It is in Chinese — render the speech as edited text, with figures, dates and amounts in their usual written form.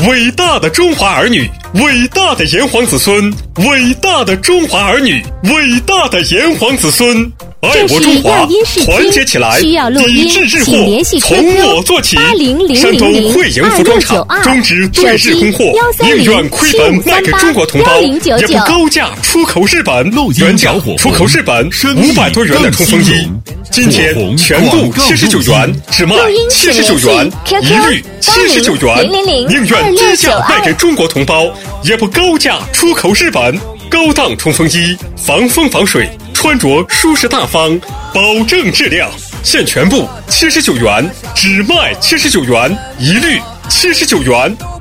伟大的中华儿女，伟大的炎黄子孙，伟大的中华儿女，伟大的炎黄子孙。爱我中华，团结起来，抵制日货，从我做起。山东汇盈服装厂终止对日供货，宁愿亏本卖给中国同胞，也不高价出口日本。原价出口日本500多元的冲锋衣，今天全部79元，只卖79元，一律79元，宁愿低价卖给中国同胞，也不高价出口日本。高档冲锋衣，防风防水，穿着舒适大方，保证质量。现全部79元，只卖79元，一律79元。